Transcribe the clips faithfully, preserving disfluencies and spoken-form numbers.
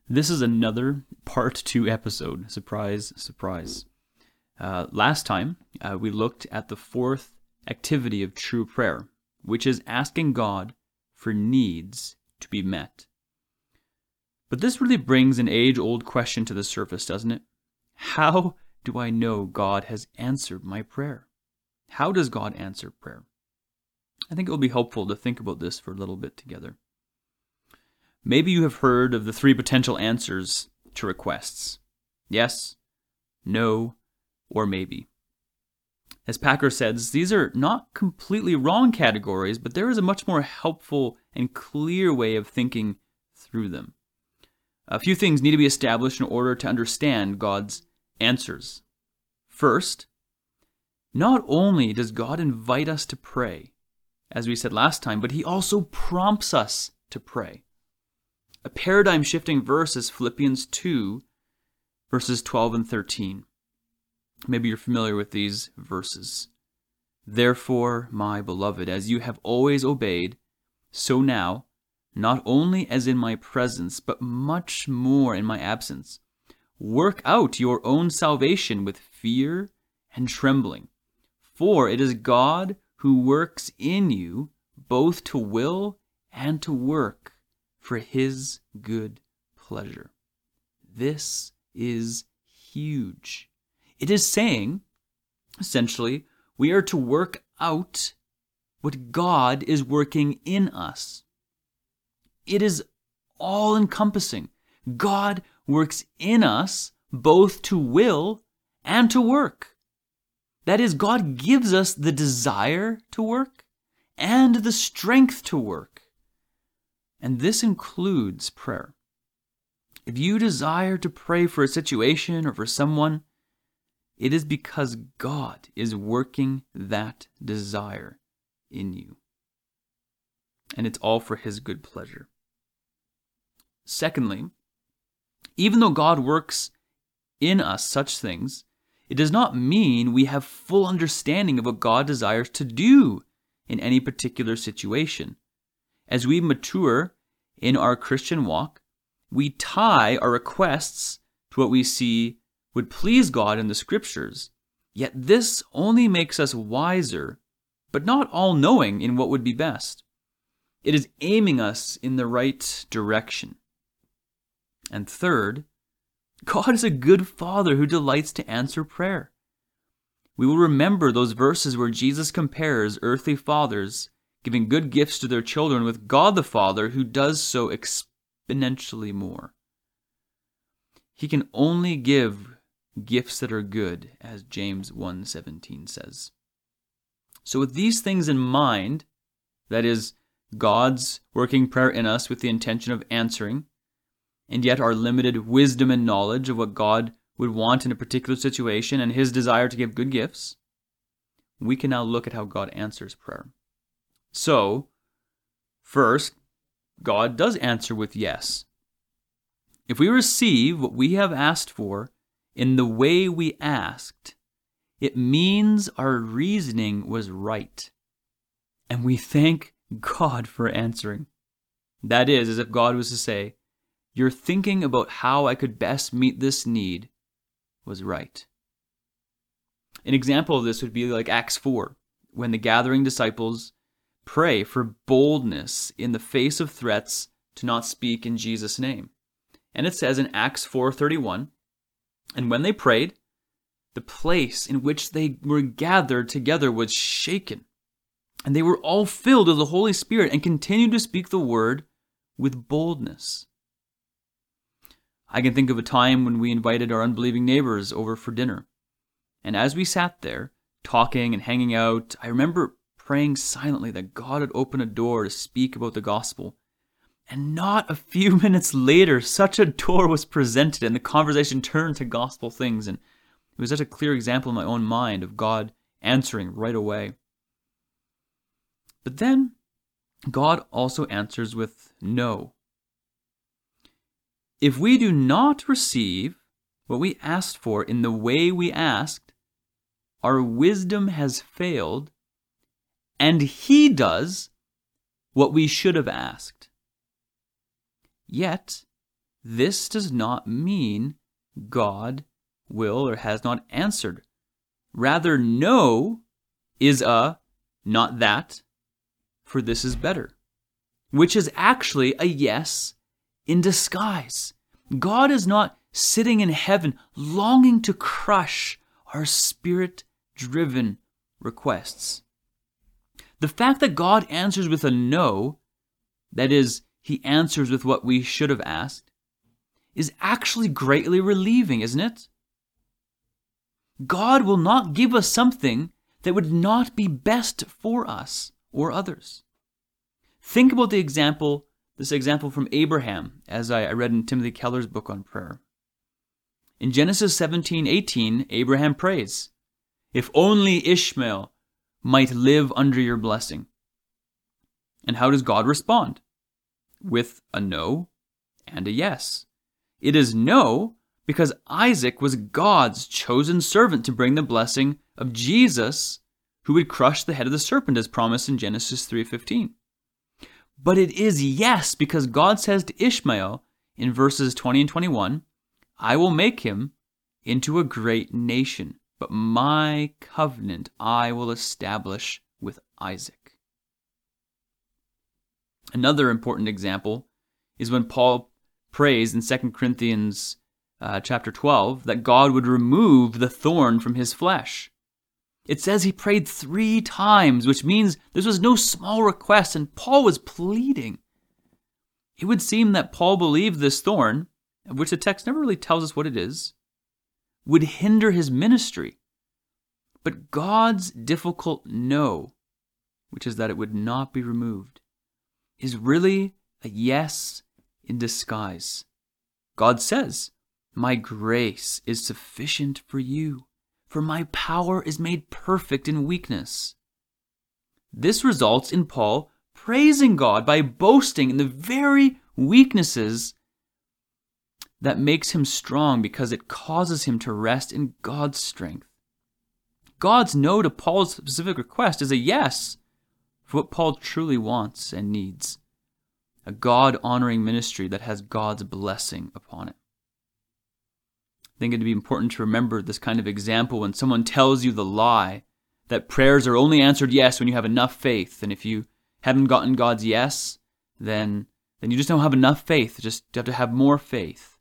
This is another part two episode. Surprise, surprise. Uh, last time, uh, we looked at the fourth activity of true prayer, which is asking God for needs to be met. But this really brings an age-old question to the surface, doesn't it? How do I know God has answered my prayer? How does God answer prayer? I think it will be helpful to think about this for a little bit together. Maybe you have heard of the three potential answers to requests. Yes, no, or maybe. As Packer says, these are not completely wrong categories, but there is a much more helpful and clear way of thinking through them. A few things need to be established in order to understand God's answers. First, not only does God invite us to pray, as we said last time, but he also prompts us to pray. A paradigm-shifting verse is Philippians two, verses twelve and thirteen. Maybe you're familiar with these verses. Therefore, my beloved, as you have always obeyed, so now, not only as in my presence, but much more in my absence, work out your own salvation with fear and trembling. For it is God who works in you both to will and to work for his good pleasure. This is huge. It is saying, essentially, we are to work out what God is working in us. It is all-encompassing. God works in us both to will and to work. That is, God gives us the desire to work and the strength to work. And this includes prayer. If you desire to pray for a situation or for someone, it is because God is working that desire in you. And it's all for his good pleasure. Secondly, even though God works in us such things, it does not mean we have full understanding of what God desires to do in any particular situation. As we mature in our Christian walk, we tie our requests to what we see would please God in the Scriptures. Yet this only makes us wiser, but not all-knowing in what would be best. It is aiming us in the right direction. And third, God is a good Father who delights to answer prayer. We will remember those verses where Jesus compares earthly fathers giving good gifts to their children with God the Father who does so exponentially more. He can only give gifts that are good, as James one seventeen says. So with these things in mind, that is, God's working prayer in us with the intention of answering, and yet our limited wisdom and knowledge of what God would want in a particular situation and his desire to give good gifts, we can now look at how God answers prayer. So, first, God does answer with yes. If we receive what we have asked for in the way we asked, it means our reasoning was right. And we thank God for answering. That is, as if God was to say, your thinking about how I could best meet this need was right. An example of this would be like Acts four, when the gathering disciples pray for boldness in the face of threats to not speak in Jesus' name. And it says in Acts four thirty-one, and when they prayed, the place in which they were gathered together was shaken, and they were all filled with the Holy Spirit and continued to speak the word with boldness. I can think of a time when we invited our unbelieving neighbors over for dinner. And as we sat there, talking and hanging out, I remember praying silently that God would open a door to speak about the gospel. And not a few minutes later, such a door was presented and the conversation turned to gospel things. And it was such a clear example in my own mind of God answering right away. But then, God also answers with no. If we do not receive what we asked for in the way we asked, our wisdom has failed, and he does what we should have asked. Yet, this does not mean God will or has not answered. Rather, no is a not that, for this is better, which is actually a yes in disguise. God is not sitting in heaven longing to crush our spirit-driven requests. The fact that God answers with a no, that is, he answers with what we should have asked, is actually greatly relieving, isn't it? God will not give us something that would not be best for us or others. Think about the example, this example from Abraham, as I read in Timothy Keller's book on prayer. In Genesis seventeen eighteen, Abraham prays, "If only Ishmael might live under your blessing." And how does God respond? With a no and a yes. It is no because Isaac was God's chosen servant to bring the blessing of Jesus, who would crush the head of the serpent as promised in Genesis three fifteen. But it is yes because God says to Ishmael in verses twenty and twenty-one, "I will make him into a great nation, but my covenant I will establish with Isaac." Another important example is when Paul prays in Second Corinthians uh, chapter twelve that God would remove the thorn from his flesh. It says he prayed three times, which means this was no small request, and Paul was pleading. It would seem that Paul believed this thorn, of which the text never really tells us what it is, would hinder his ministry. But God's difficult no, which is that it would not be removed, is really a yes in disguise. God says, "My grace is sufficient for you, for my power is made perfect in weakness." This results in Paul praising God by boasting in the very weaknesses that makes him strong because it causes him to rest in God's strength. God's no to Paul's specific request is a yes for what Paul truly wants and needs. A God-honoring ministry that has God's blessing upon it. I think it'd be important to remember this kind of example when someone tells you the lie that prayers are only answered yes when you have enough faith, and if you haven't gotten God's yes, then, then you just don't have enough faith, just you have to have more faith.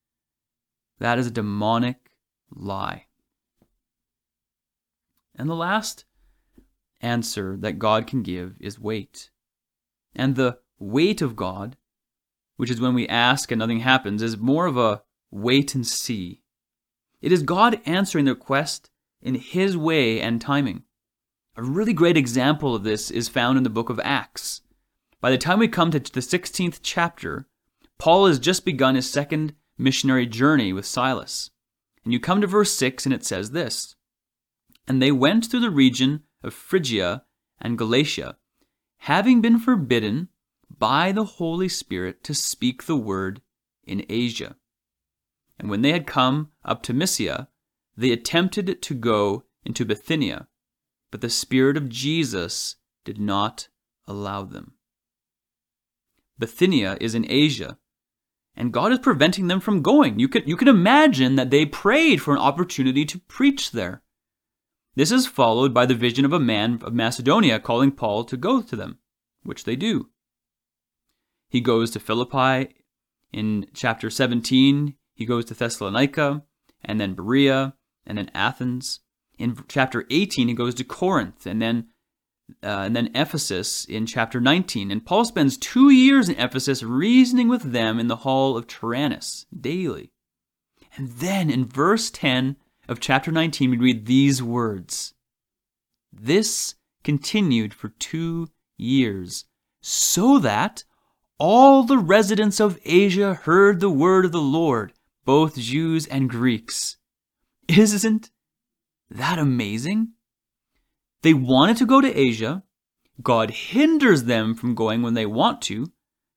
That is a demonic lie. And the last answer that God can give is wait. And the wait of God, which is when we ask and nothing happens, is more of a wait and see. It is God answering the request in his way and timing. A really great example of this is found in the book of Acts. By the time we come to the sixteenth chapter, Paul has just begun his second missionary journey with Silas. And you come to verse six and it says this, "And they went through the region of Phrygia and Galatia, having been forbidden by the Holy Spirit to speak the word in Asia. And when they had come up to Mysia, they attempted to go into Bithynia, but the Spirit of Jesus did not allow them." Bithynia is in Asia, and God is preventing them from going. You can, you can imagine that they prayed for an opportunity to preach there. This is followed by the vision of a man of Macedonia calling Paul to go to them, which they do. He goes to Philippi in chapter seventeen. He goes to Thessalonica, and then Berea, and then Athens. In chapter eighteen, he goes to Corinth, and then uh, and then Ephesus in chapter nineteen. And Paul spends two years in Ephesus reasoning with them in the hall of Tyrannus daily. And then in verse ten of chapter nineteen, we read these words, "This continued for two years, so that all the residents of Asia heard the word of the Lord, both Jews and Greeks." Isn't that amazing? They wanted to go to Asia. God hinders them from going when they want to.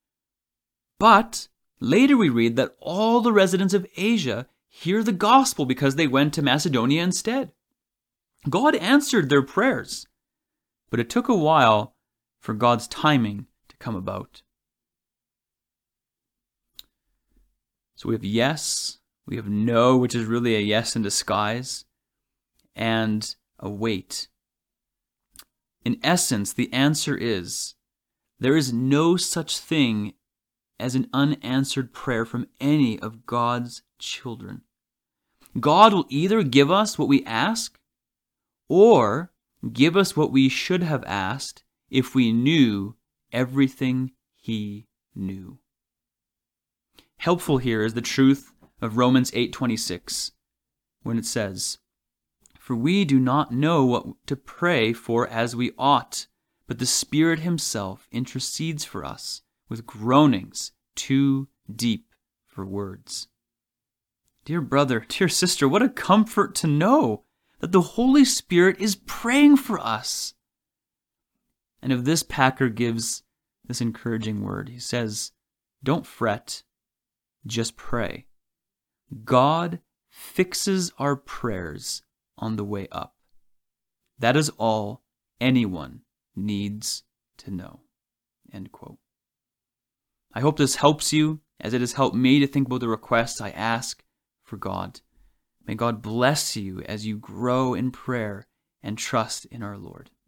But later we read that all the residents of Asia hear the gospel because they went to Macedonia instead. God answered their prayers, but it took a while for God's timing to come about. So we have yes, we have no, which is really a yes in disguise, and a wait. In essence, the answer is, there is no such thing as an unanswered prayer from any of God's children. God will either give us what we ask, or give us what we should have asked if we knew everything He knew. Helpful here is the truth of Romans eight twenty-six, when it says, "For we do not know what to pray for as we ought, but the Spirit Himself intercedes for us with groanings too deep for words." Dear brother, dear sister, what a comfort to know that the Holy Spirit is praying for us. And of this, Packer gives this encouraging word. He says, don't fret, just pray. God fixes our prayers on the way up. That is all anyone needs to know. End quote. I hope this helps you as it has helped me to think about the requests I ask for God. May God bless you as you grow in prayer and trust in our Lord.